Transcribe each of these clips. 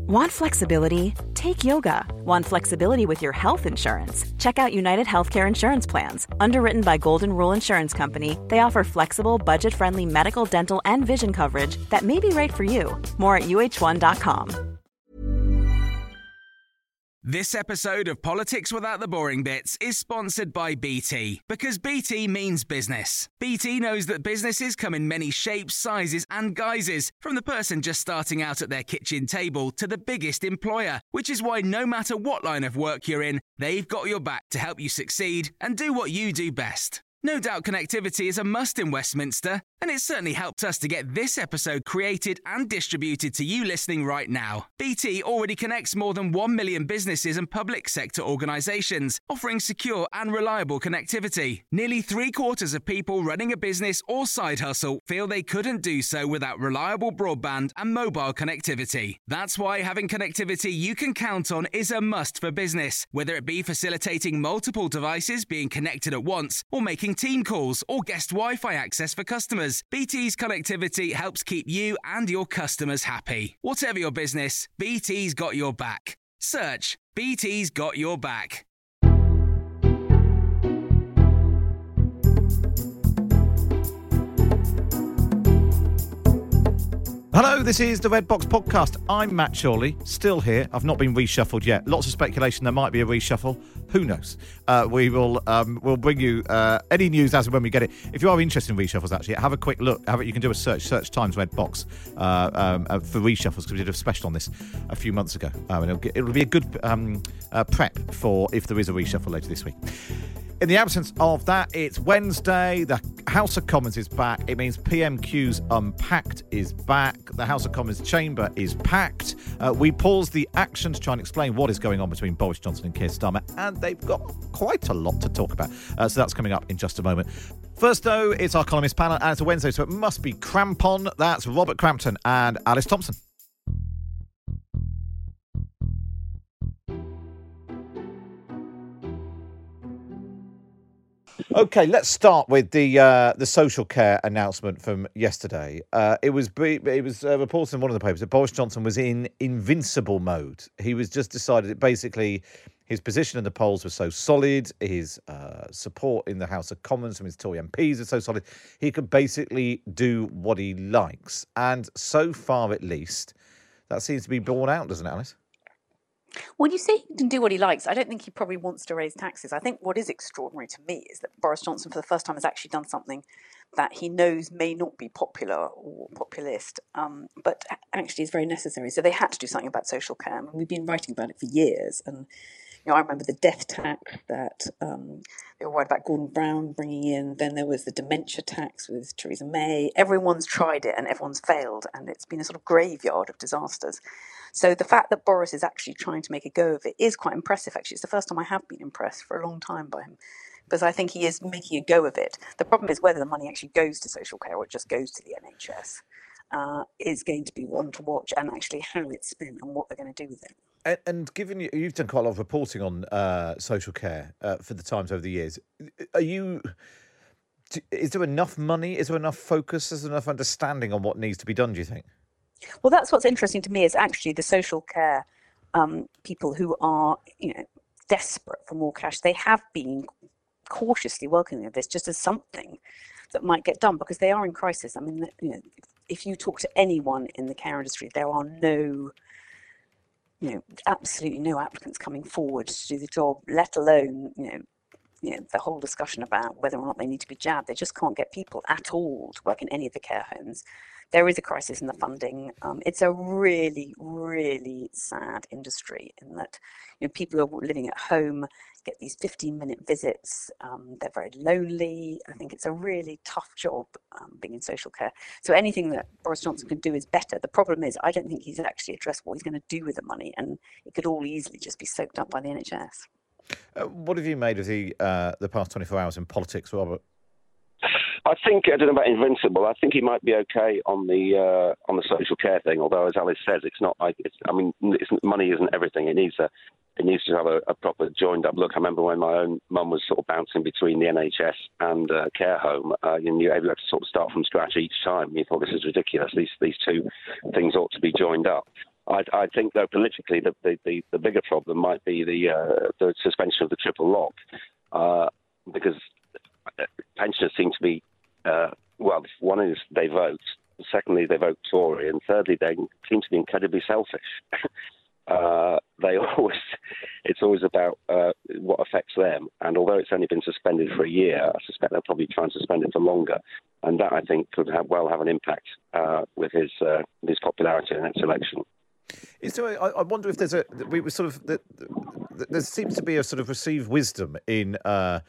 Want flexibility? Take yoga. Want flexibility with your health insurance? Check out United Healthcare Insurance Plans. Underwritten by Golden Rule Insurance Company, they offer flexible, budget-friendly medical, dental, and vision coverage that may be right for you. More at uh1.com. This episode of Politics Without the Boring Bits is sponsored by BT, because BT means business. BT knows that businesses come in many shapes, sizes and guises, from the person just starting out at their kitchen table to the biggest employer, which is why no matter what line of work you're in, they've got your back to help you succeed and do what you do best. No doubt connectivity is a must in Westminster, and it's certainly helped us to get this episode created and distributed to you listening right now. BT already connects more than 1 million businesses and public sector organisations, offering secure and reliable connectivity. Nearly 3/4 of people running a business or side hustle feel they couldn't do so without reliable broadband and mobile connectivity. That's why having connectivity you can count on is a must for business, whether it be facilitating multiple devices being connected at once, or making team calls or guest Wi-Fi access for customers. BT's connectivity helps keep you and your customers happy. Whatever your business, BT's got your back. Search BT's got your back. Hello, this is the Red Box Podcast. I'm Matt Chorley, still here. I've not been reshuffled yet. Lots of speculation there might be a reshuffle. Who knows? We'll bring you any news as and when we get it. If you are interested in reshuffles, actually, have a quick look. You can do a search Times Red Box for reshuffles, because we did a special on this a few months ago. And it'll be a good prep for if there is a reshuffle later this week. In the absence of that, it's Wednesday. The House of Commons is back. It means PMQ's Unpacked is back. The House of Commons chamber is packed. We pause the action to try and explain what is going on between Boris Johnson and Keir Starmer, and they've got quite a lot to talk about. So that's coming up in just a moment. First, though, it's our columnist panel, and it's a Wednesday, so it must be Crampon. That's Robert Crampton and Alice Thompson. Okay, let's start with the social care announcement from yesterday. It was reported in one of the papers that Boris Johnson was in invincible mode. He was just decided that basically his position in the polls was so solid, his support in the House of Commons from his Tory MPs is so solid, he could basically do what he likes. And so far, at least, that seems to be borne out, doesn't it, Alice? When you say he can do what he likes, I don't think he probably wants to raise taxes. I think what is extraordinary to me is that Boris Johnson, for the first time, has actually done something that he knows may not be popular or populist, but actually is very necessary. So they had to do something about social care. I mean, we've been writing about it for years. And I remember the death tax that they were worried about Gordon Brown bringing in. Then there was the dementia tax with Theresa May. Everyone's tried it and everyone's failed. And it's been a sort of graveyard of disasters. So the fact that Boris is actually trying to make a go of it is quite impressive, actually. It's the first time I have been impressed for a long time by him, because I think he is making a go of it. The problem is whether the money actually goes to social care or it just goes to the NHS is going to be one to watch, and actually how it's spent and what they're going to do with it. And given you've done quite a lot of reporting on social care for the Times over the years, is there enough money? Is there enough focus? Is there enough understanding on what needs to be done, do you think? Well, that's what's interesting to me is actually the social care people who are, desperate for more cash. They have been cautiously welcoming of this just as something that might get done, because they are in crisis. I mean, if you talk to anyone in the care industry, there are absolutely no applicants coming forward to do the job, let alone, the whole discussion about whether or not they need to be jabbed. They just can't get people at all to work in any of the care homes. There is a crisis in the funding. It's a really, really sad industry in that people are living at home, get these 15-minute visits. They're very lonely. I think it's a really tough job being in social care. So anything that Boris Johnson can do is better. The problem is I don't think he's actually addressed what he's going to do with the money, and it could all easily just be soaked up by the NHS. What have you made of the past 24 hours in politics, Robert? I don't know about invincible. I think he might be okay on the social care thing. Although, as Alice says, it's not like money isn't everything. It needs to have a proper joined up look. I remember when my own mum was sort of bouncing between the NHS and care home, and you had to sort of start from scratch each time. You thought, this is ridiculous. These two things ought to be joined up. I think, though, politically, the bigger problem might be the suspension of the triple lock, because pensioners seem to be, one is they vote, secondly they vote Tory, and thirdly they seem to be incredibly selfish. It's always about what affects them, and although it's only been suspended for a year, I suspect they'll probably try and suspend it for longer, and that I think could have an impact with his popularity in the next election. I wonder if there seems to be a sort of received wisdom in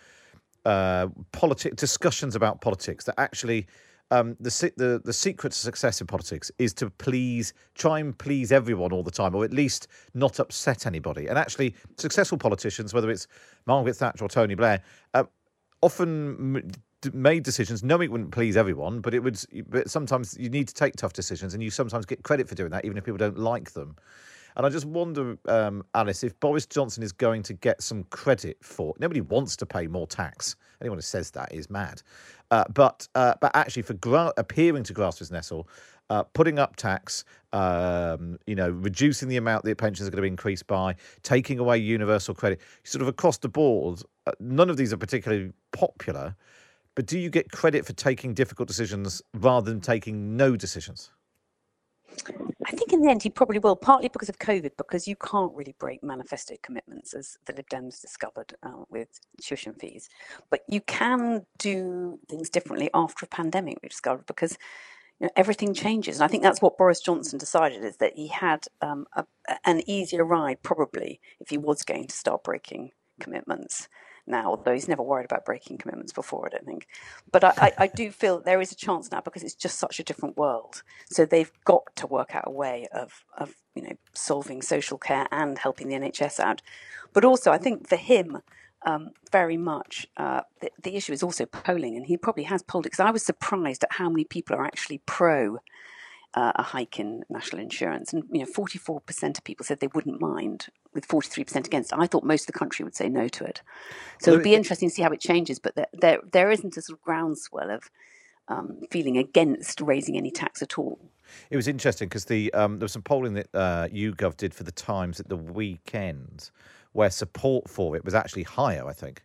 discussions about politics that actually the secret to success in politics is to try and please everyone all the time, or at least not upset anybody. And actually, successful politicians, whether it's Margaret Thatcher or Tony Blair, often made decisions knowing it wouldn't please everyone, but sometimes you need to take tough decisions, and you sometimes get credit for doing that, even if people don't like them. And I just wonder, Alice, if Boris Johnson is going to get some credit for... Nobody wants to pay more tax. Anyone who says that is mad. But actually, for appearing to grasp his nettle, putting up tax, reducing the amount that pensions are going to be increased by, taking away universal credit, sort of across the board, none of these are particularly popular. But do you get credit for taking difficult decisions rather than taking no decisions? I think in the end he probably will, partly because of COVID, because you can't really break manifesto commitments, as the Lib Dems discovered with tuition fees. But you can do things differently after a pandemic, we discovered, because everything changes. And I think that's what Boris Johnson decided, is that he had an easier ride, probably, if he was going to start breaking commitments now, although he's never worried about breaking commitments before, I don't think. But I do feel there is a chance now, because it's just such a different world. So they've got to work out a way of solving social care and helping the NHS out. But also, I think for him, very much, the issue is also polling, and he probably has polled it, because I was surprised at how many people are actually pro a hike in national insurance. And 44% of people said they wouldn't mind, with 43% against. I thought most of the country would say no to it. So it'd be interesting to see how it changes. But there isn't a sort of groundswell of feeling against raising any tax at all. It was interesting because there was some polling that YouGov did for the Times at the weekend, where support for it was actually higher, I think.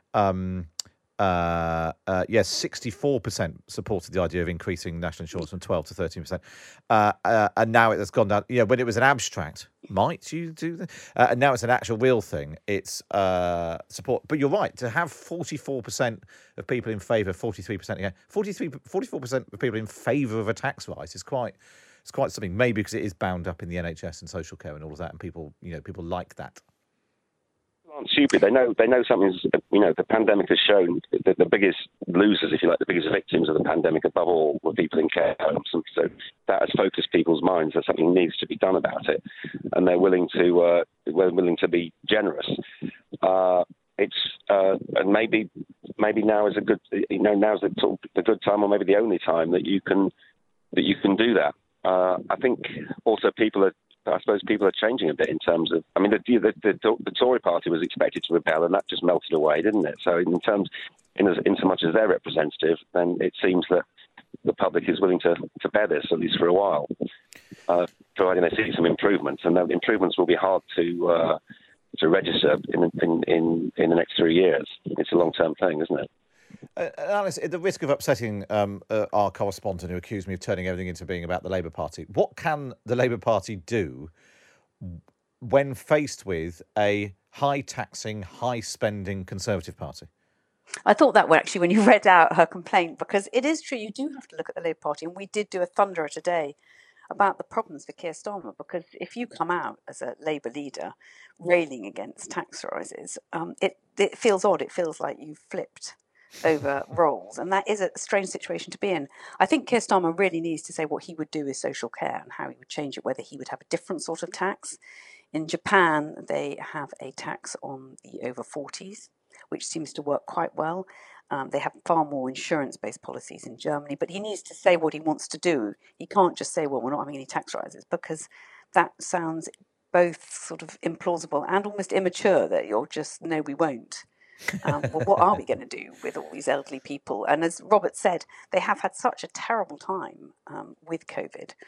64% supported the idea of increasing national insurance from 12 to 13%. And now it has gone down. When it was an abstract, might you do that? And now it's an actual real thing. It's support. But you're right, to have 44% of people in favour, 43% again, 44% of people in favour of a tax rise is quite something. Maybe because it is bound up in the NHS and social care and all of that, and people like that. Aren't stupid. They know something's. The pandemic has shown that the biggest losers, if you like, the biggest victims of the pandemic, above all, were people in care homes. And so that has focused people's minds that something needs to be done about it, and they're willing to be generous. And maybe now is a good. Now's the good time, or maybe the only time that you can do that. I think also I suppose people are changing a bit in terms of. I mean, the Tory party was expected to rebel, and that just melted away, didn't it? So, in so much as they're representative, then it seems that the public is willing to bear this, at least for a while, providing they see some improvements. And the improvements will be hard to register in the next 3 years. It's a long-term thing, isn't it? Alice, at the risk of upsetting our correspondent who accused me of turning everything into being about the Labour Party, what can the Labour Party do when faced with a high-taxing, high-spending Conservative Party? I thought that actually when you read out her complaint, because it is true, you do have to look at the Labour Party, and we did do a thunderer today about the problems for Keir Starmer, because if you come out as a Labour leader railing against tax rises, it feels odd. It feels like you've flipped over roles, and that is a strange situation to be in. I think Keir Starmer really needs to say what he would do with social care and how he would change it, whether he would have a different sort of tax. In Japan, they have a tax on the over 40s, which seems to work quite well. They have far more insurance-based policies in Germany, but he needs to say what he wants to do. He can't just say, well, we're not having any tax rises, because that sounds both sort of implausible and almost immature, that you're just, no, we won't. Well, what are we going to do with all these elderly people? And as Robert said, they have had such a terrible time with COVID.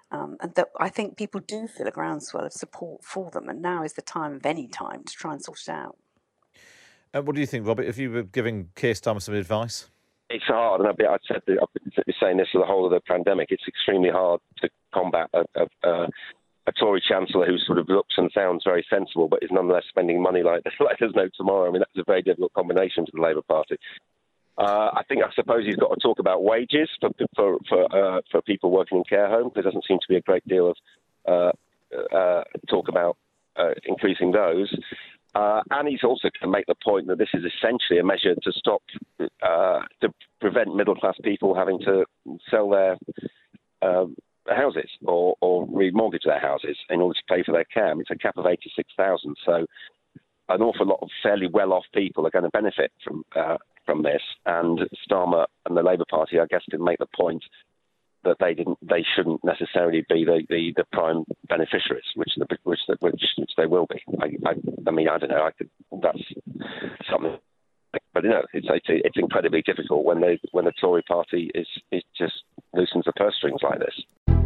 And that I think people do feel a groundswell of support for them, and now is the time of any time to try and sort it out. What do you think, Robert, if you were giving Keir Starmer some advice? It's hard, and I've been saying this for the whole of the pandemic. It's extremely hard to combat a Tory Chancellor who sort of looks and sounds very sensible, but is nonetheless spending money like there's no tomorrow. I mean, that's a very difficult combination for the Labour Party. I suppose he's got to talk about wages for people working in care homes. There doesn't seem to be a great deal of talk about increasing those. And he's also going to make the point that this is essentially a measure to stop, to prevent middle-class people having to sell their houses or remortgage their houses in order to pay for their care. I mean, it's a cap of 86,000, so an awful lot of fairly well-off people are going to benefit from this. And Starmer and the Labour Party, I guess, did make the point that they shouldn't necessarily be the prime beneficiaries, which they will be. I mean, I don't know. That's something, but it's incredibly difficult when the Tory Party is just loosens the purse strings like this.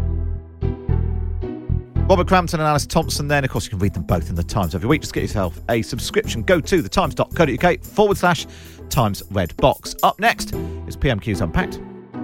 Robert Crampton and Alice Thompson there, and of course you can read them both in the Times every week. Just get yourself a subscription. Go to thetimes.co.uk/Times Red Box. Up next is PMQ's Unpacked.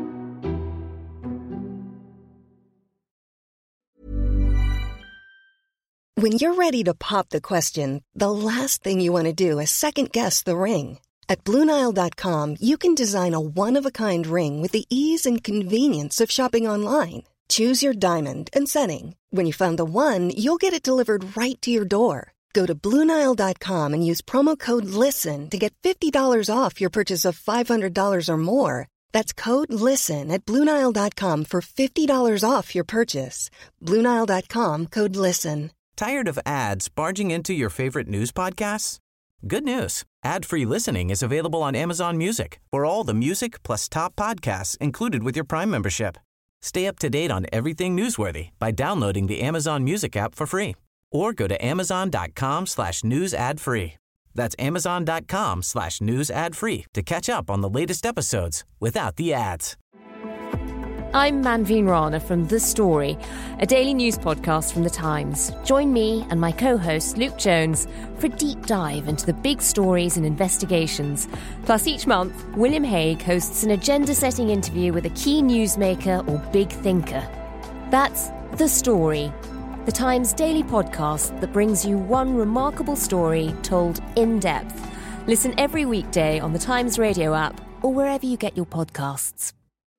When you're ready to pop the question, the last thing you want to do is second-guess the ring. At BlueNile.com, you can design a one-of-a-kind ring with the ease and convenience of shopping online. Choose your diamond and setting. When you find the one, you'll get it delivered right to your door. Go to BlueNile.com and use promo code LISTEN to get $50 off your purchase of $500 or more. That's code LISTEN at BlueNile.com for $50 off your purchase. BlueNile.com, code LISTEN. Tired of ads barging into your favorite news podcasts? Good news. Ad-free listening is available on Amazon Music for all the music plus top podcasts included with your Prime membership. Stay up to date on everything newsworthy by downloading the Amazon Music app for free or go to amazon.com/news ad free. That's amazon.com/news ad free to catch up on the latest episodes without the ads. I'm Manveen Rana from The Story, a daily news podcast from The Times. Join me and my co-host Luke Jones for a deep dive into the big stories and investigations. Plus, each month, William Hague hosts an agenda-setting interview with a key newsmaker or big thinker. That's The Story, The Times daily podcast that brings you one remarkable story told in depth. Listen every weekday on The Times radio app or wherever you get your podcasts.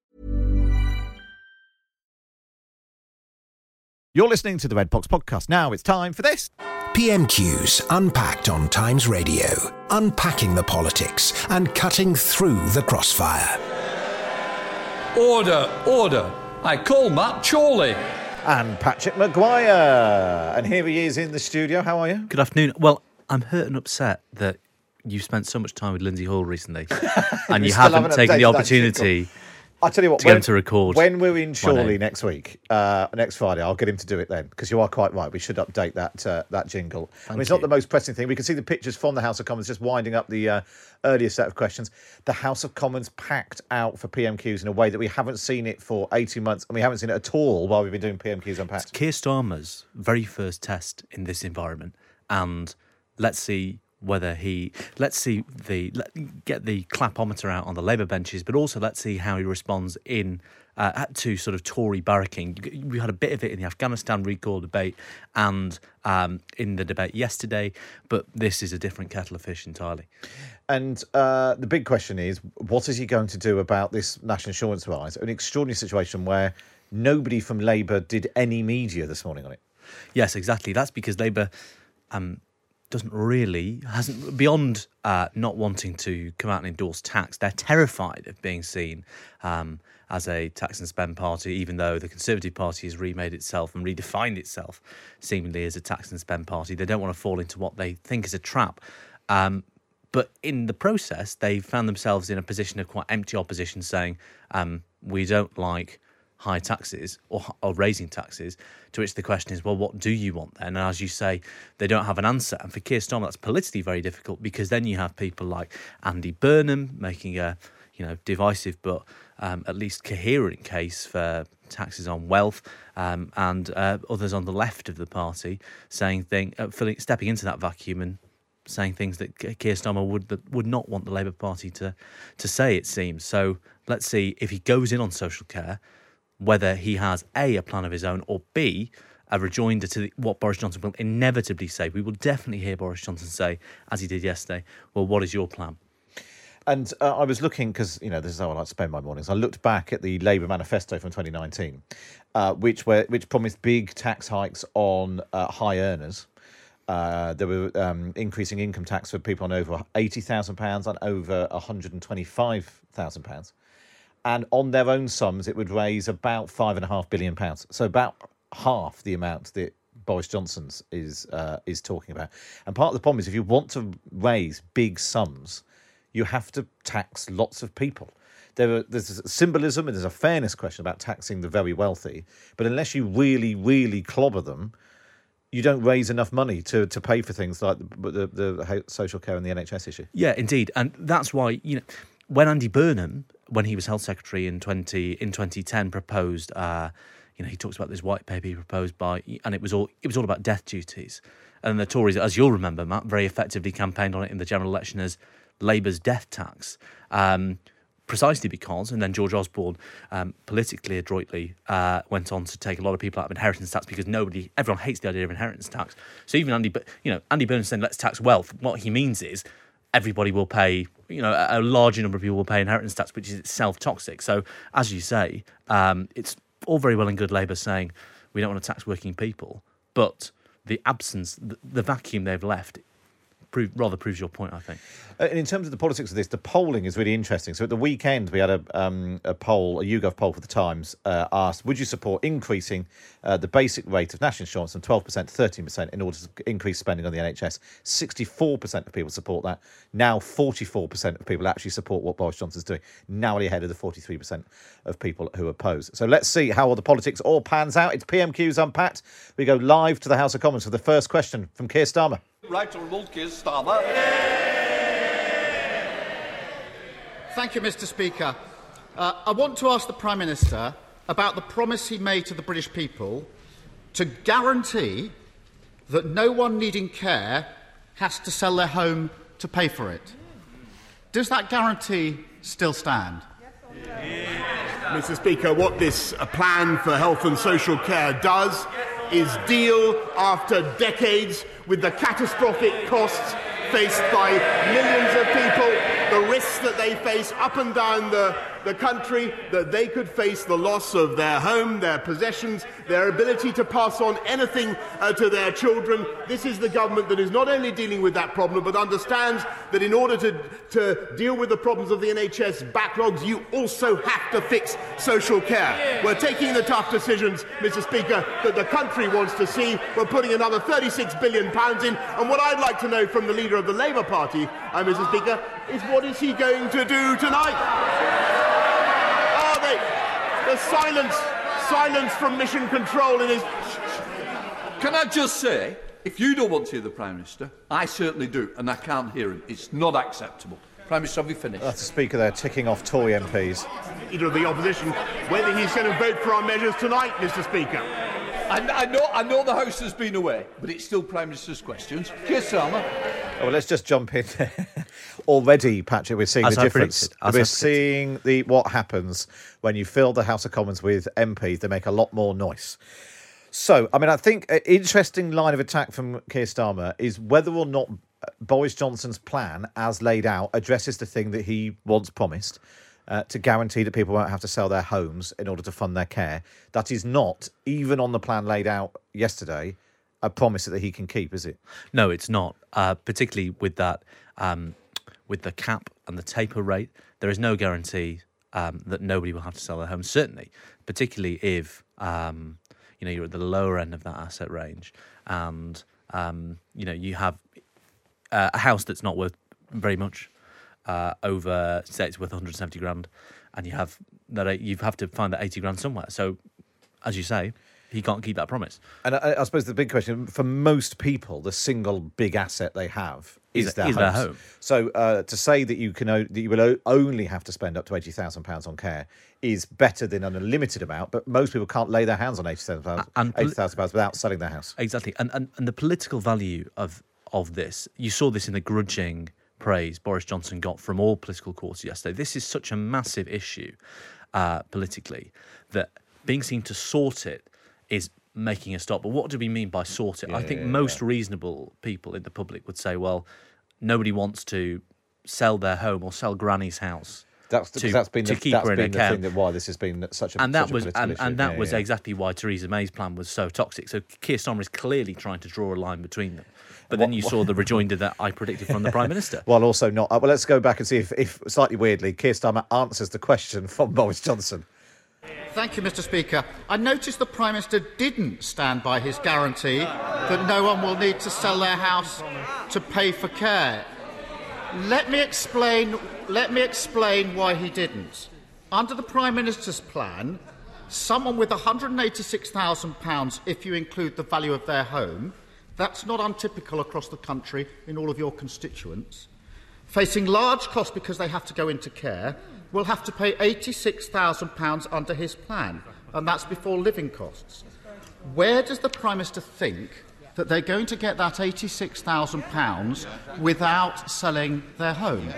You're listening to the Red Box Podcast. Now it's time for this. PMQ's Unpacked on Times Radio. Unpacking the politics and cutting through the crossfire. Order, order. I call Matt Chorley. And Patrick Maguire. And here he is in the studio. How are you? Good afternoon. Well, I'm hurt and upset that you've spent so much time with Lindsay Hall recently and you haven't taken the opportunity I'll tell you what, to get him to record. When we're in Chorley next week, next Friday, I'll get him to do it then, because you are quite right. We should update that jingle. It's not the most pressing thing. We can see the pictures from the House of Commons just winding up the earlier set of questions. The House of Commons packed out for PMQs in a way that we haven't seen it for 18 months, and we haven't seen it at all while we've been doing PMQs Unpacked. It's Keir Starmer's very first test in this environment, and let's see whether get the clapometer out on the Labour benches, but also let's see how he responds to sort of Tory barracking. We had a bit of it in the Afghanistan recall debate and in the debate yesterday, but this is a different kettle of fish entirely. And the big question is, what is he going to do about this national insurance rise? An extraordinary situation where nobody from Labour did any media this morning on it. Yes, exactly. That's because Labour hasn't beyond not wanting to come out and endorse tax. They're terrified of being seen as a tax and spend party, even though the Conservative Party has remade itself and redefined itself seemingly as a tax and spend party. They don't want to fall into what they think is a trap. But in the process, they found themselves in a position of quite empty opposition, saying, we don't like high taxes or raising taxes, to which the question is, well, what do you want then? And as you say, they don't have an answer. And for Keir Starmer, that's politically very difficult, because then you have people like Andy Burnham making a divisive but at least coherent case for taxes on wealth, and others on the left of the party saying stepping into that vacuum and saying things that Keir Starmer would not want the Labour Party to say, it seems. So let's see if he goes in on social care, whether he has A, plan of his own, or B, a rejoinder to what Boris Johnson will inevitably say. We will definitely hear Boris Johnson say, as he did yesterday, well, what is your plan? And I was looking, because, this is how I like to spend my mornings. I looked back at the Labour manifesto from 2019, which promised big tax hikes on high earners. There were increasing income tax for people on over £80,000 and over £125,000. And on their own sums, it would raise about £5.5 billion. So about half the amount that Boris Johnson's is talking about. And part of the problem is if you want to raise big sums, you have to tax lots of people. There's a symbolism and there's a fairness question about taxing the very wealthy. But unless you really, really clobber them, you don't raise enough money to pay for things like the social care and the NHS issue. Yeah, indeed. And that's why, when Andy Burnham, when he was Health Secretary in 2010, proposed, he talks about this white paper he proposed and it was all about death duties. And the Tories, as you'll remember, Matt, very effectively campaigned on it in the general election as Labour's death tax, precisely because, and then George Osborne politically adroitly went on to take a lot of people out of inheritance tax because everyone hates the idea of inheritance tax. So even Andy Burnham saying let's tax wealth, what he means is everybody will pay, a larger number of people will pay inheritance tax, which is itself toxic. So as you say, it's all very well and good Labour saying we don't want to tax working people, but the absence, the vacuum they've left rather proves your point, I think. And in terms of the politics of this, the polling is really interesting. So at the weekend, we had a poll, a YouGov poll for the Times, asked, would you support increasing the basic rate of national insurance from 12% to 13% in order to increase spending on the NHS? 64% of people support that. Now 44% of people actually support what Boris Johnson's doing, narrowly ahead of the 43% of people who oppose. So let's see how all the politics all pans out. It's PMQ's Unpacked. We go live to the House of Commons for the first question from Keir Starmer. Right Honourable Keir Starmer. Thank you, Mr. Speaker. I want to ask the Prime Minister about the promise he made to the British people to guarantee that no one needing care has to sell their home to pay for it. Does that guarantee still stand? Mr. Speaker, what this plan for health and social care does is deal after decades with the catastrophic costs faced by millions of people, the risks that they face up and down the country, that they could face the loss of their home, their possessions, their ability to pass on anything to their children. This is the government that is not only dealing with that problem, but understands that in order to deal with the problems of the NHS backlogs, you also have to fix social care. We're taking the tough decisions, Mr. Speaker, that the country wants to see. We're putting another £36 billion in. And what I'd like to know from the leader of the Labour Party, Mr. Speaker, is what is he going to do tonight? The silence from Mission Control in his... Can I just say, if you don't want to hear the Prime Minister, I certainly do, and I can't hear him. It's not acceptable. Prime Minister, have you finished? That's the Speaker there, ticking off Tory MPs. Leader of the Opposition, whether he's going to vote for our measures tonight, Mr. Speaker. I know the House has been away, but it's still Prime Minister's questions. Keir Starmer. Oh, well, let's just jump in. Already, Patrick, we're seeing the difference. We're seeing what happens when you fill the House of Commons with MPs. They make a lot more noise. So, I think an interesting line of attack from Keir Starmer is whether or not Boris Johnson's plan, as laid out, addresses the thing that he once promised, to guarantee that people won't have to sell their homes in order to fund their care. That is not, even on the plan laid out yesterday, a promise that he can keep, is it? No, it's not. Particularly with that, with the cap and the taper rate, there is no guarantee that nobody will have to sell their homes. Certainly, particularly if you're at the lower end of that asset range, and you have a house that's not worth very much. Over, say it's worth 170 grand, and you have to find that 80 grand somewhere. So, as you say, he can't keep that promise. And I suppose the big question, for most people, the single big asset they have is their home. So to say that you will only have to spend up to £80,000 on care is better than an unlimited amount, but most people can't lay their hands on £80,000 without selling their house. Exactly. And the political value of this, you saw this in the grudging praise Boris Johnson got from all political quarters yesterday. This is such a massive issue politically that being seen to sort it is making a stop. But what do we mean by sort it? I think most reasonable people in the public would say, well, nobody wants to sell their home or sell Granny's house. That's been the thing that why this has been such a political issue. And that was exactly why Theresa May's plan was so toxic. So Keir Starmer is clearly trying to draw a line between them. But then you saw the rejoinder that I predicted from the Prime Minister. Well, also not. Well, let's go back and see if slightly weirdly, Keir Starmer answers the question from Boris Johnson. Thank you, Mr. Speaker. I noticed the Prime Minister didn't stand by his guarantee that no one will need to sell their house to pay for care. Let me explain why he didn't. Under the Prime Minister's plan, someone with £186,000, if you include the value of their home, that's not untypical across the country in all of your constituents, facing large costs because they have to go into care, will have to pay £86,000 under his plan, and that's before living costs. Where does the Prime Minister think that they're going to get that £86,000 without selling their home?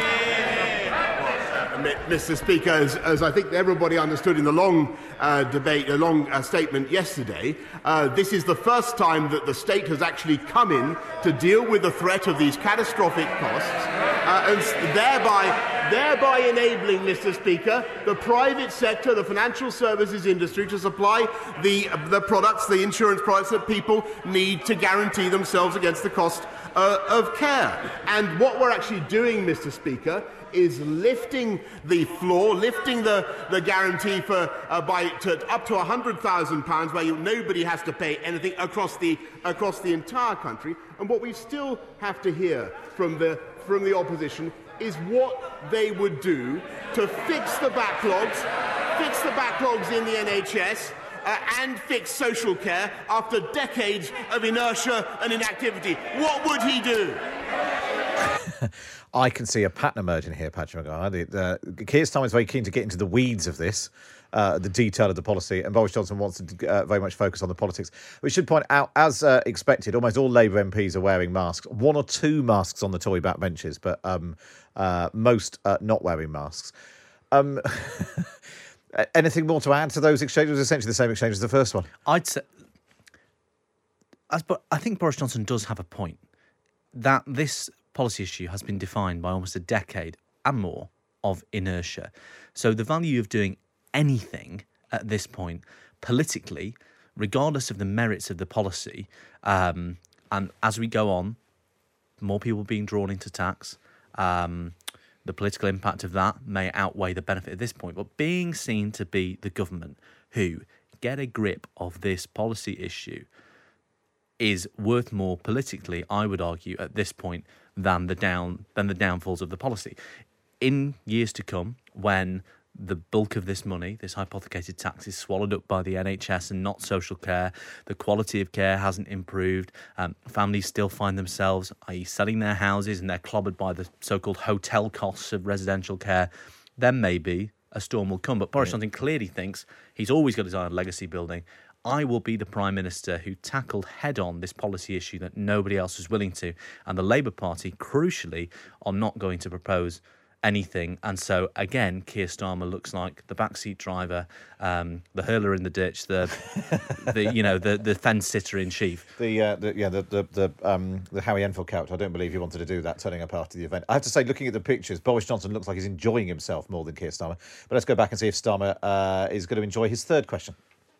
Mr. Speaker, as I think everybody understood in the long debate, a long statement yesterday, this is the first time that the state has actually come in to deal with the threat of these catastrophic costs, and thereby enabling, Mr. Speaker, the private sector, the financial services industry, to supply the products, the insurance products that people need to guarantee themselves against the cost of care. And what we're actually doing, Mr. Speaker, is lifting the floor, lifting the guarantee for up to £100,000, where nobody has to pay anything across the entire country. And what we still have to hear from the opposition is what they would do to fix the backlogs in the NHS. And fix social care after decades of inertia and inactivity. What would he do? I can see a pattern emerging here, Patrick Maguire. Keir Starmer is very keen to get into the weeds of this, the detail of the policy, and Boris Johnson wants to very much focus on the politics. We should point out, as expected, almost all Labour MPs are wearing masks. One or two masks on the Tory backbenches, but most not wearing masks. Anything more to add to those exchanges? It was essentially the same exchange as the first one. I'd say, I think Boris Johnson does have a point, that this policy issue has been defined by almost a decade and more of inertia. So the value of doing anything at this point, politically, regardless of the merits of the policy, and as we go on, more people being drawn into tax, the political impact of that may outweigh the benefit at this point. But being seen to be the government who get a grip of this policy issue is worth more politically, I would argue, at this point than the downfalls of the policy. In years to come, when the bulk of this money, this hypothecated tax, is swallowed up by the NHS and not social care, the quality of care hasn't improved, families still find themselves, i.e. selling their houses, and they're clobbered by the so-called hotel costs of residential care, then maybe a storm will come. But Boris Johnson clearly thinks he's always got his eye on legacy building. I will be the Prime Minister who tackled head-on this policy issue that nobody else was willing to. And the Labour Party, crucially, are not going to propose anything. And so, again, Keir Starmer looks like the backseat driver, the hurler in the ditch, the fence sitter in chief. The Harry Enfield character. I don't believe he wanted to do that, turning up after the event. I have to say, looking at the pictures, Boris Johnson looks like he's enjoying himself more than Keir Starmer. But let's go back and see if Starmer is going to enjoy his third question.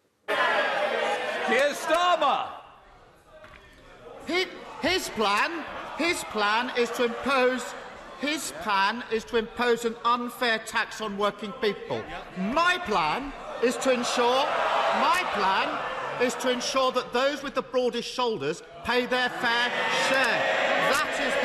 Keir Starmer! His plan is to impose an unfair tax on working people. My plan is to ensure that those with the broadest shoulders pay their fair share. That is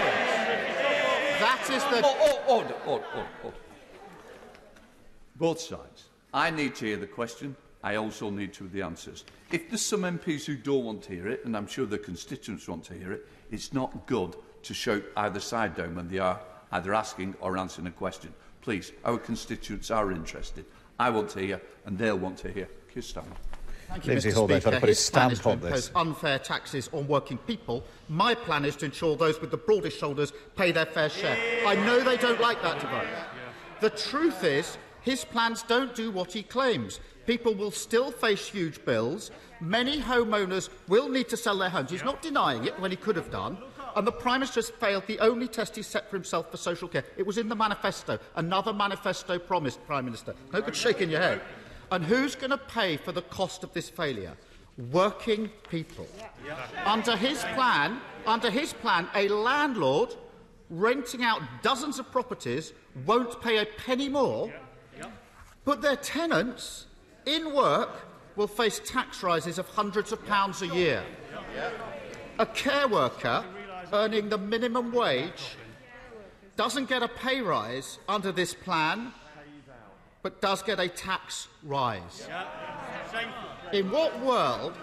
the difference. Order. Both sides. I need to hear the question, I also need to have the answers. If there's some MPs who don't want to hear it, and I'm sure the constituents want to hear it, it's not good to shout either side down when they are either asking or answering a question. Please, our constituents are interested. I want to hear, and they'll want to hear. Keir Starmer. Thank you, Mr. Speaker. His plan is to impose unfair taxes on working people. My plan is to ensure those with the broadest shoulders pay their fair share. I know they don't like that debate. The truth is, his plans don't do what he claims. People will still face huge bills. Many homeowners will need to sell their homes. He's not denying it when he could have done. And the Prime Minister has failed the only test he set for himself for social care. It was in the manifesto. Another manifesto promise, Prime Minister. No good shaking your head. And who's going to pay for the cost of this failure? Working people. Under his plan, a landlord renting out dozens of properties won't pay a penny more, but their tenants in work will face tax rises of hundreds of pounds a year. A care worker earning the minimum wage doesn't get a pay rise under this plan, but does get a tax rise. In what world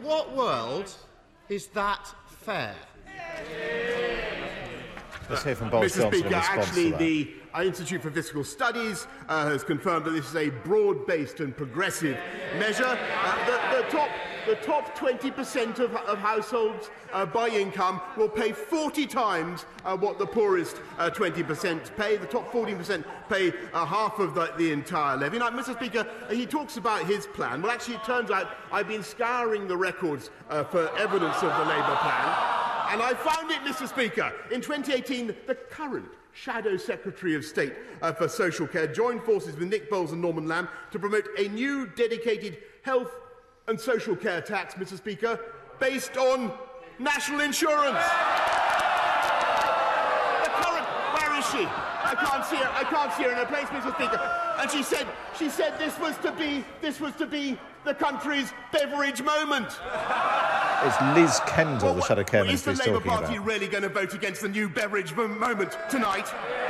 is that fair? Let's hear from Boris Johnson in response actually, to that. the Institute for Fiscal Studies has confirmed that this is a broad-based and progressive measure. The top 20% of households by income will pay 40 times what the poorest 20% pay. The top 14% pay half of the entire levy. Now, Mr. Speaker, he talks about his plan. Well, actually, it turns out I've been scouring the records for evidence of the Labour plan, and I found it, Mr. Speaker. In 2018, the current Shadow Secretary of State for Social Care joined forces with Nick Bowles and Norman Lamb to promote a new dedicated health and social care tax, Mr. Speaker, based on national insurance. The current, where is she? I can't see her in her place, Mr. Speaker. And she said this was to be the country's beverage moment. It's Liz Kendall, the Shadow Care Minister, is the Labour Party really going to vote against the new beverage moment tonight?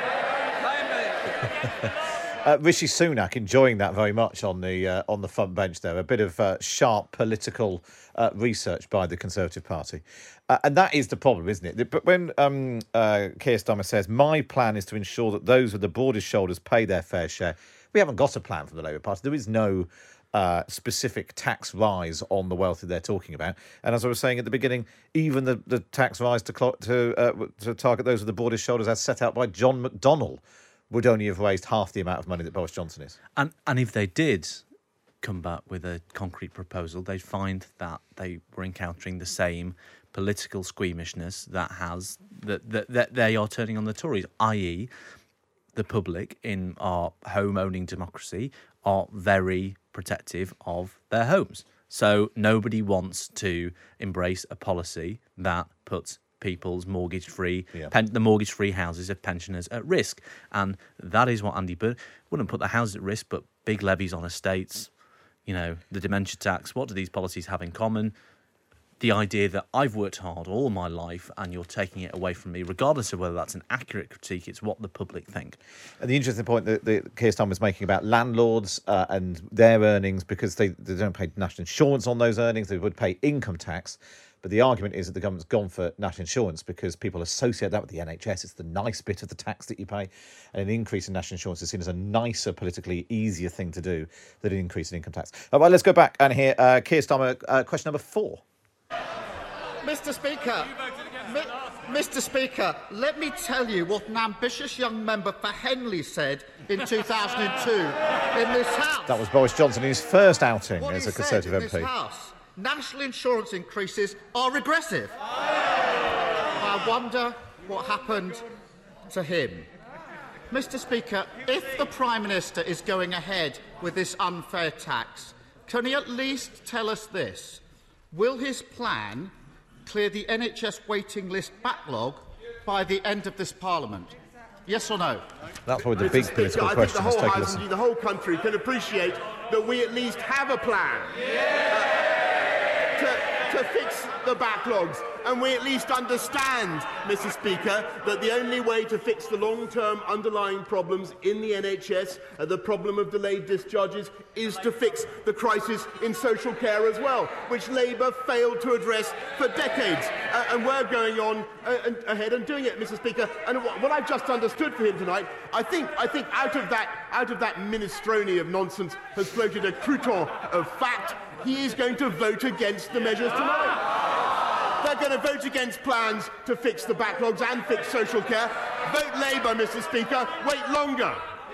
Rishi Sunak enjoying that very much on the front bench there. A bit of sharp political research by the Conservative Party. And that is the problem, isn't it? But when Keir Starmer says, my plan is to ensure that those with the broadest shoulders pay their fair share, we haven't got a plan from the Labour Party. There is no specific tax rise on the wealthy they're talking about. And as I was saying at the beginning, even the tax rise to target those with the broadest shoulders as set out by John McDonnell would only have raised half the amount of money that Boris Johnson is. And if they did come back with a concrete proposal, they'd find that they were encountering the same political squeamishness that they are turning on the Tories, i.e. the public in our home-owning democracy are very protective of their homes. So nobody wants to embrace a policy that puts people's mortgage-free, the mortgage-free houses of pensioners at risk. And that is what Andy Burnham wouldn't put the houses at risk, but big levies on estates, the dementia tax. What do these policies have in common? The idea that I've worked hard all my life and you're taking it away from me, regardless of whether that's an accurate critique, it's what the public think. And the interesting point that Keir Starmer was making about landlords and their earnings, because they don't pay national insurance on those earnings, they would pay income tax. But the argument is that the government's gone for national insurance because people associate that with the NHS. It's the nice bit of the tax that you pay. And an increase in national insurance is seen as a nicer, politically easier thing to do than an increase in income tax. All right, let's go back and hear Keir Starmer, question number 4. Mr. Speaker, let me tell you what an ambitious young member for Henley said in 2002 in this House. That was Boris Johnson in his first outing as a Conservative MP. In this House, national insurance increases are regressive. I wonder what happened to him. Mr. Speaker, if the Prime Minister is going ahead with this unfair tax, can he at least tell us this? Will his plan clear the NHS waiting list backlog by the end of this Parliament? Yes or no? That's probably the big political question. I think the whole House and the whole country can appreciate that we at least have a plan to fix the backlogs. and we at least understand, Mr. Speaker, that the only way to fix the long-term underlying problems in the NHS, the problem of delayed discharges, is to fix the crisis in social care as well, which Labour failed to address for decades. And we're going on ahead and doing it, Mr. Speaker. And what I've just understood for him tonight, I think out of that minestrone of nonsense has floated a crouton of fact. He is going to vote against the measures tonight. They're going to vote against plans to fix the backlogs and fix social care. Vote Labour, Mr. Speaker. Wait longer.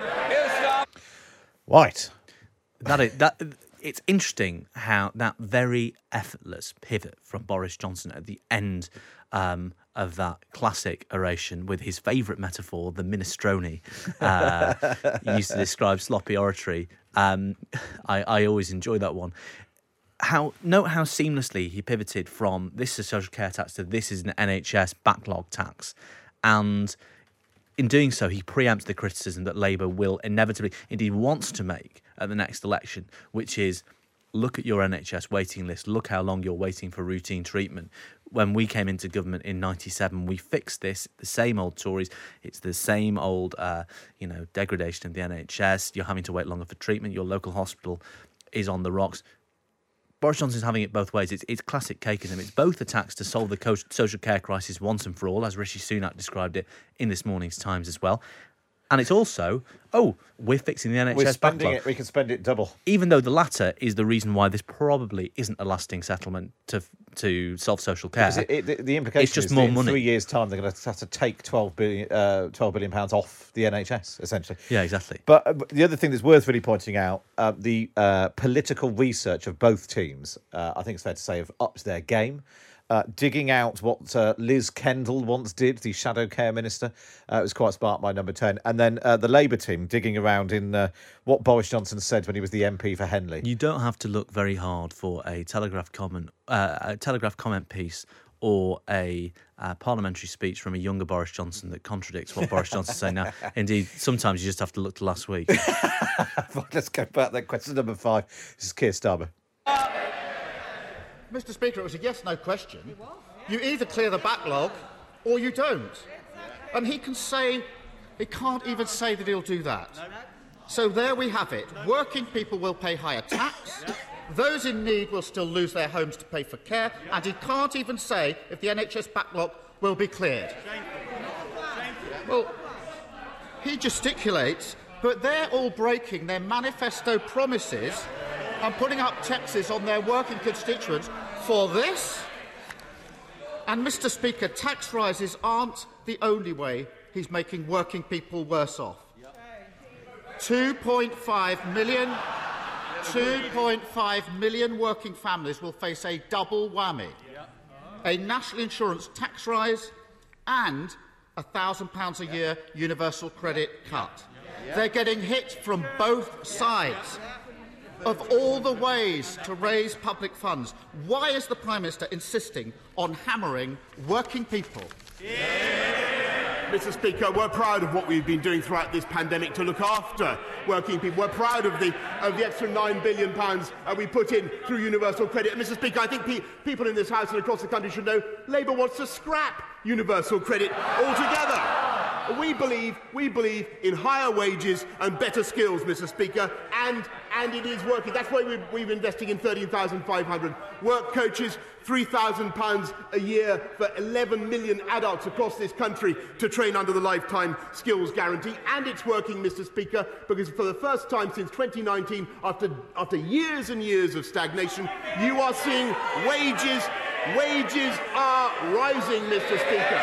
Right. It's interesting how that very effortless pivot from Boris Johnson at the end of that classic oration with his favourite metaphor, the minestrone, used to describe sloppy oratory. I always enjoy that one. Note how seamlessly he pivoted from this is a social care tax to this is an NHS backlog tax. And in doing so, he preempts the criticism that Labour will inevitably, indeed wants to make at the next election, which is, look at your NHS waiting list, look how long you're waiting for routine treatment. When we came into government in 97, we fixed this, the same old Tories, it's the same old, degradation of the NHS, you're having to wait longer for treatment, your local hospital is on the rocks. Boris Johnson's having it both ways. It's classic cakeism. It's both a tax to solve the social care crisis once and for all, as Rishi Sunak described it in this morning's Times as well. And it's also, we're fixing the NHS We're spending backlog. it. We can spend it double. Even though the latter is the reason why this probably isn't a lasting settlement to solve social care. The implication it's just is more that in money. 3 years' time, they're going to have to take £12 billion off the NHS, essentially. Yeah, exactly. But the other thing that's worth really pointing out, the political research of both teams, I think it's fair to say, have upped their game. Digging out what Liz Kendall once did, the shadow care minister. It was quite smart by Number 10. And then the Labour team digging around in what Boris Johnson said when he was the MP for Henley. You don't have to look very hard for a Telegraph comment piece or a parliamentary speech from a younger Boris Johnson that contradicts what Boris Johnson's saying now. Indeed, sometimes you just have to look to last week. Let's go back then. Question number 5. This is Keir Starmer. Mr. Speaker, it was a yes-no question. You either clear the backlog or you don't. And he can't even say that he'll do that. So there we have it. Working people will pay higher tax. Those in need will still lose their homes to pay for care. And he can't even say if the NHS backlog will be cleared. Well, he gesticulates, but they're all breaking their manifesto promises and putting up taxes on their working constituents for this. And, Mr. Speaker, tax rises aren't the only way he's making working people worse off. 2.5 million working families will face a double whammy. A national insurance tax rise and £1,000 a year universal credit cut. They're getting hit from both sides. Of all the ways to raise public funds, why is the Prime Minister insisting on hammering working people? Mr. Speaker, we're proud of what we've been doing throughout this pandemic to look after working people. We're proud of the extra £9 billion we put in through universal credit. And, Mr. Speaker, I think people in this House and across the country should know Labour wants to scrap universal credit altogether. We believe in higher wages and better skills, Mr. Speaker, and it is working. That's why we're investing in 13,500 work coaches, £3,000 a year for 11 million adults across this country to train under the Lifetime Skills Guarantee. And it's working, Mr. Speaker, because for the first time since 2019, after years and years of stagnation, you are seeing wages are rising, Mr. Speaker.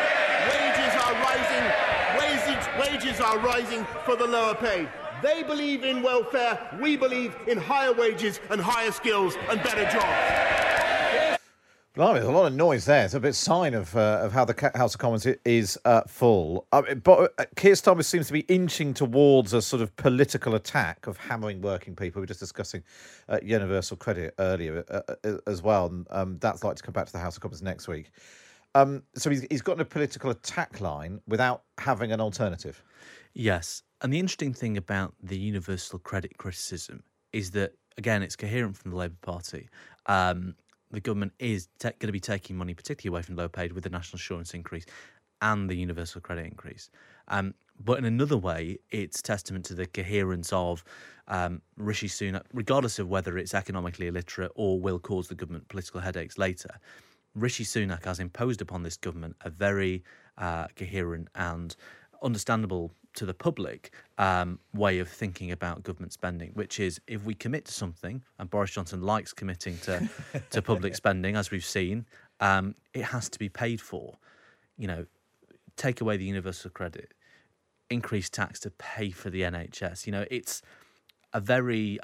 Wages are rising for the lower paid. They believe in welfare. We believe in higher wages and higher skills and better jobs. Blimey, there's a lot of noise there. It's a bit sign of how the House of Commons is full. But Keir Starmer seems to be inching towards a sort of political attack of hammering working people. We were just discussing universal credit earlier as well. And that's likely to come back to the House of Commons next week. So he's got a political attack line without having an alternative. Yes. And the interesting thing about the universal credit criticism is that, again, it's coherent from the Labour Party. the government is going to be taking money, particularly away from low paid, with the national insurance increase and the universal credit increase. But in another way, it's testament to the coherence of Rishi Sunak, regardless of whether it's economically illiterate or will cause the government political headaches later. Rishi Sunak has imposed upon this government a very coherent and understandable to the public way of thinking about government spending, which is if we commit to something, and Boris Johnson likes committing to public spending, as we've seen, it has to be paid for. You know, take away the universal credit, increase tax to pay for the NHS. You know, it's a very,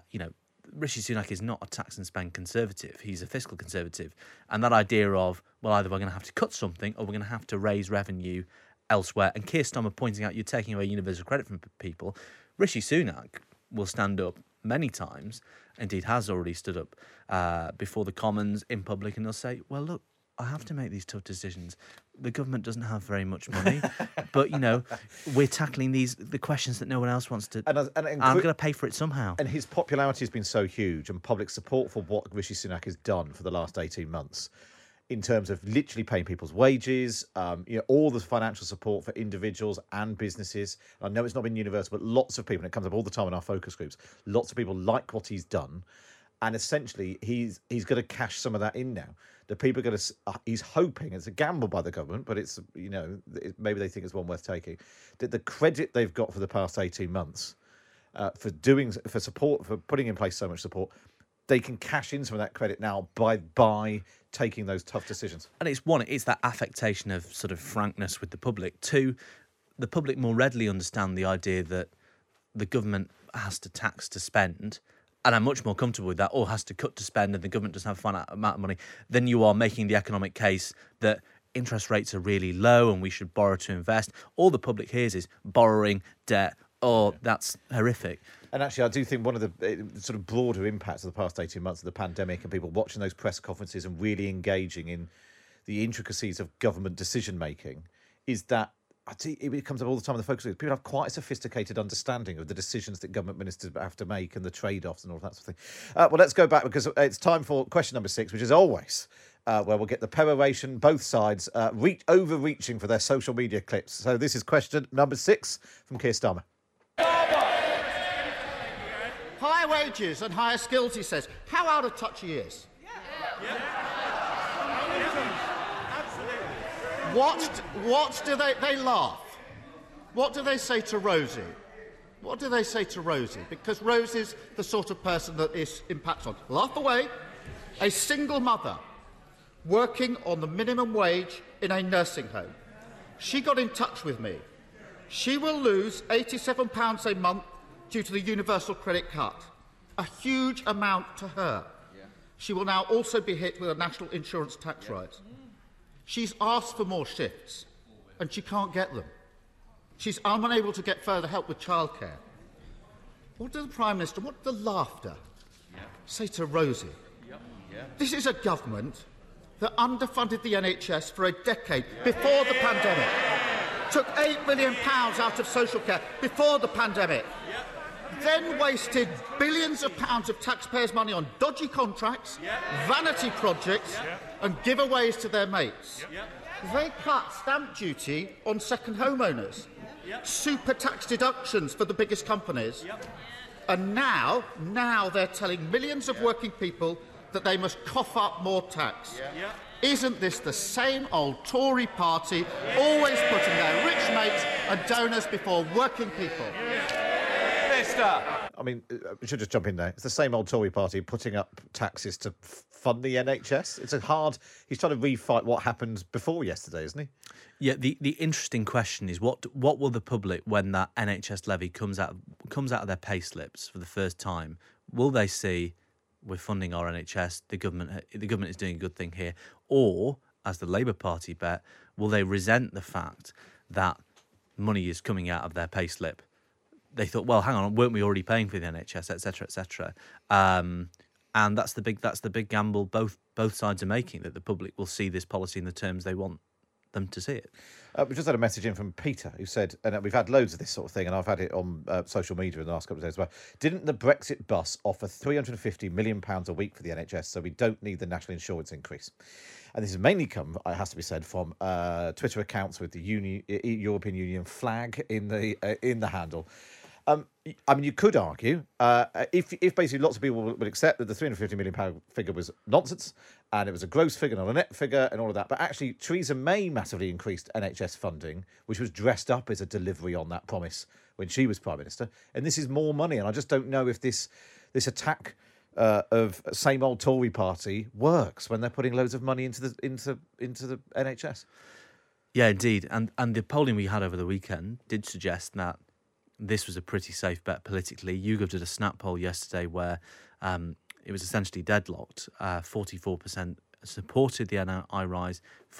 Rishi Sunak is not a tax and spend conservative. He's a fiscal conservative. And that idea of, well, either we're going to have to cut something or we're going to have to raise revenue elsewhere. And Keir Starmer pointing out you're taking away universal credit from people. Rishi Sunak will stand up many times, indeed has already stood up before the Commons in public, and they'll say, well, look, I have to make these tough decisions. The government doesn't have very much money, but, you know, we're tackling the questions that no one else wants to. And I'm going to pay for it somehow. And his popularity has been so huge, and public support for what Rishi Sunak has done for the last 18 months in terms of literally paying people's wages, all the financial support for individuals and businesses. I know it's not been universal, but lots of people, and it comes up all the time in our focus groups, lots of people like what he's done. And essentially, he's going to cash some of that in now. The people are going to. He's hoping it's a gamble by the government, but it's maybe they think it's one worth taking. That the credit they've got for the past 18 months for putting in place so much support, they can cash in some of that credit now by taking those tough decisions. And it's that affectation of sort of frankness with the public. Two, the public more readily understand the idea that the government has to tax to spend. And I'm much more comfortable with that, or has to cut to spend and the government doesn't have a finite amount of money, than you are making the economic case that interest rates are really low and we should borrow to invest. All the public hears is borrowing, debt, that's horrific. And actually, I do think one of the sort of broader impacts of the past 18 months of the pandemic and people watching those press conferences and really engaging in the intricacies of government decision-making is that it comes up all the time in the focus group. People have quite a sophisticated understanding of the decisions that government ministers have to make and the trade-offs and all that sort of thing. Well, let's go back because it's time for question number 6, which is always where we'll get the peroration, both sides overreaching for their social media clips. So this is question number 6 from Keir Starmer. Higher wages and higher skills, he says. How out of touch he is. What do they laugh? What do they say to Rosie? What do they say to Rosie? Because Rosie's the sort of person that this impacts on. Laugh away. A single mother working on the minimum wage in a nursing home. She got in touch with me. She will lose £87 a month due to the universal credit cut. A huge amount to her. She will now also be hit with a national insurance tax rise. She's asked for more shifts, and she can't get them. She's unable to get further help with childcare. What does the Prime Minister, what does the laughter say to Rosie? This is a government that underfunded the NHS for a decade before the pandemic, took £8 million out of social care before the pandemic, then wasted billions of pounds of taxpayers' money on dodgy contracts, vanity projects and giveaways to their mates. They cut stamp duty on second homeowners, super tax deductions for the biggest companies, and now they're telling millions of working people that they must cough up more tax. Isn't this the same old Tory party, always putting their rich mates and donors before working people? I mean, we should just jump in there. It's the same old Tory party putting up taxes to fund the NHS. He's trying to refight what happened before yesterday, isn't he? Yeah, the interesting question is what will the public, when that NHS levy comes out of their pay slips for the first time, will they see we're funding our NHS, the government is doing a good thing here, or, as the Labour Party bet, will they resent the fact that money is coming out of their pay slip? They thought, well, hang on, weren't we already paying for the NHS, etc., etc. And that's the big gamble both sides are making, that the public will see this policy in the terms they want them to see it. We just had a message in from Peter who said, and we've had loads of this sort of thing, and I've had it on social media in the last couple of days as well. Didn't the Brexit bus offer £350 million a week for the NHS, so we don't need the national insurance increase? And this has mainly come, it has to be said, from Twitter accounts with the European Union flag in the handle. I mean, you could argue, if basically lots of people would accept that the £350 million figure was nonsense and it was a gross figure, not a net figure and all of that, but actually Theresa May massively increased NHS funding, which was dressed up as a delivery on that promise when she was Prime Minister. And this is more money. And I just don't know if this attack of same old Tory party works when they're putting loads of money into the NHS. Yeah, indeed. And the polling we had over the weekend did suggest that this was a pretty safe bet politically. YouGov did a snap poll yesterday where it was essentially deadlocked. 44% supported the NI rise,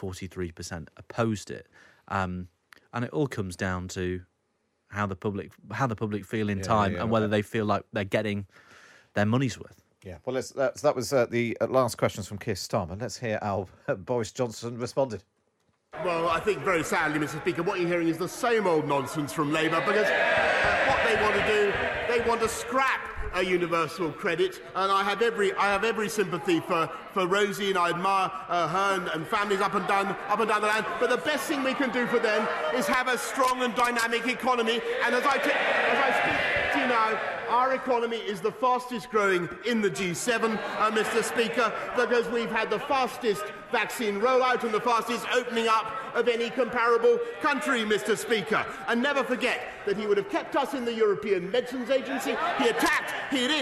43% opposed it. And it all comes down to how the public feel in time and whether they feel like they're getting their money's worth. Yeah, well, that was the last questions from Keir Starmer. Let's hear how Boris Johnson responded. Well, I think very sadly, Mr. Speaker, what you're hearing is the same old nonsense from Labour, because what they want to do, they want to scrap a universal credit, and I have every sympathy for Rosie, and I admire her and families up and down the land. But the best thing we can do for them is have a strong and dynamic economy. And as I speak to you now, our economy is the fastest growing in the G7, Mr. Speaker, because we've had the fastest vaccine rollout and the fastest opening up of any comparable country, Mr. Speaker. And never forget that he would have kept us in the European Medicines Agency. He attacked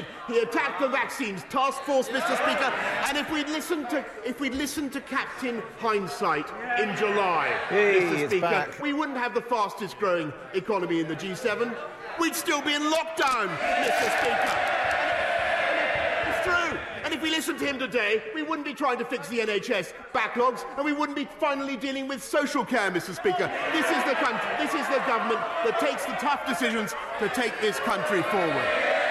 the vaccines task force, Mr. Speaker. And if we'd listened to Captain Hindsight in July, Mr. Speaker, we wouldn't have the fastest growing economy in the G7. We'd still be in lockdown, Mr. Speaker. It's true. And if we listened to him today, we wouldn't be trying to fix the NHS backlogs, and we wouldn't be finally dealing with social care, Mr. Speaker. This is the country, this is the government that takes the tough decisions to take this country forward.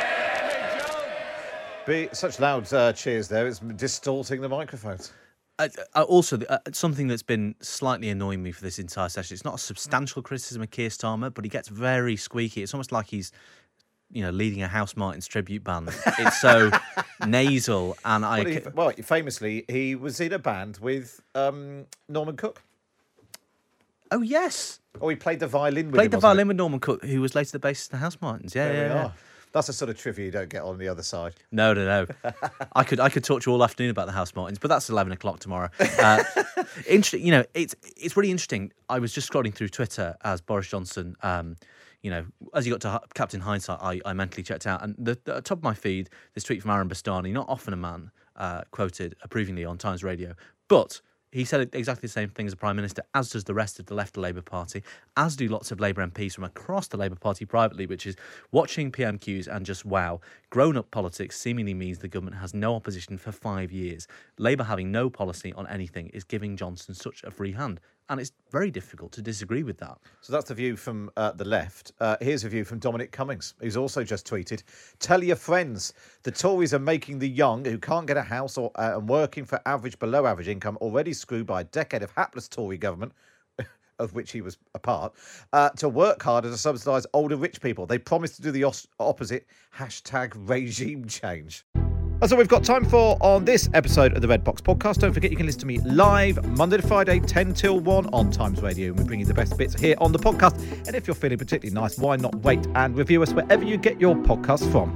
Such loud cheers there, it's distorting the microphones. Also, something that's been slightly annoying me for this entire session, it's not a substantial criticism of Keir Starmer, but he gets very squeaky. It's almost like he's, leading a House Martins tribute band. It's so nasal. And famously, he was in a band with Norman Cook. Oh, yes. Oh, he played the violin with him. Played the violin with Norman Cook, who was later the bassist of the House Martins. Yeah. That's a sort of trivia you don't get on the other side. No. I could talk to you all afternoon about the House Martins, but that's 11 o'clock tomorrow. Interesting. It's really interesting. I was just scrolling through Twitter as Boris Johnson, as he got to Captain Hindsight, I mentally checked out. And at the top of my feed, this tweet from Aaron Bastani, not often a man quoted approvingly on Times Radio, but he said exactly the same thing as the Prime Minister, as does the rest of the left of the Labour Party, as do lots of Labour MPs from across the Labour Party privately, which is watching PMQs and just, wow, grown-up politics seemingly means the government has no opposition for 5 years. Labour having no policy on anything is giving Johnson such a free hand. And it's very difficult to disagree with that. So that's the view from the left. Here's a view from Dominic Cummings, who's also just tweeted, "Tell your friends, the Tories are making the young who can't get a house and working for average, below average income, already screwed by a decade of hapless Tory government," of which he was a part, to work harder to subsidise older rich people. They promised to do the opposite. #regime change. That's all we've got time for on this episode of the Red Box Podcast. Don't forget you can listen to me live Monday to Friday, 10 till 1 on Times Radio. And we bring you the best bits here on the podcast. And if you're feeling particularly nice, why not rate and review us wherever you get your podcasts from.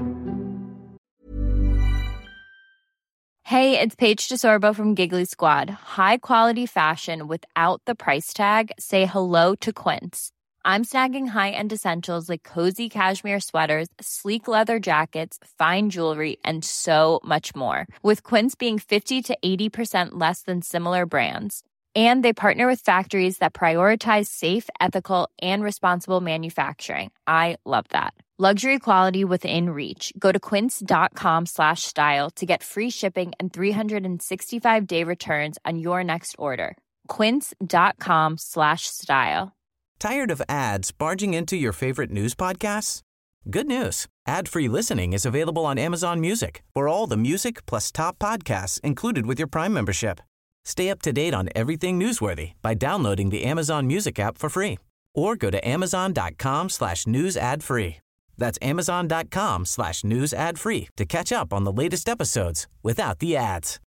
Hey, it's Paige DeSorbo from Giggly Squad. High quality fashion without the price tag. Say hello to Quince. I'm snagging high-end essentials like cozy cashmere sweaters, sleek leather jackets, fine jewelry, and so much more. With Quince being 50 to 80% less than similar brands. And they partner with factories that prioritize safe, ethical, and responsible manufacturing. I love that. Luxury quality within reach. Go to quince.com/style to get free shipping and 365-day returns on your next order. Quince.com/style. Tired of ads barging into your favorite news podcasts? Good news. Ad-free listening is available on Amazon Music for all the music plus top podcasts included with your Prime membership. Stay up to date on everything newsworthy by downloading the Amazon Music app for free or go to amazon.com/news ad free. That's amazon.com/news ad free to catch up on the latest episodes without the ads.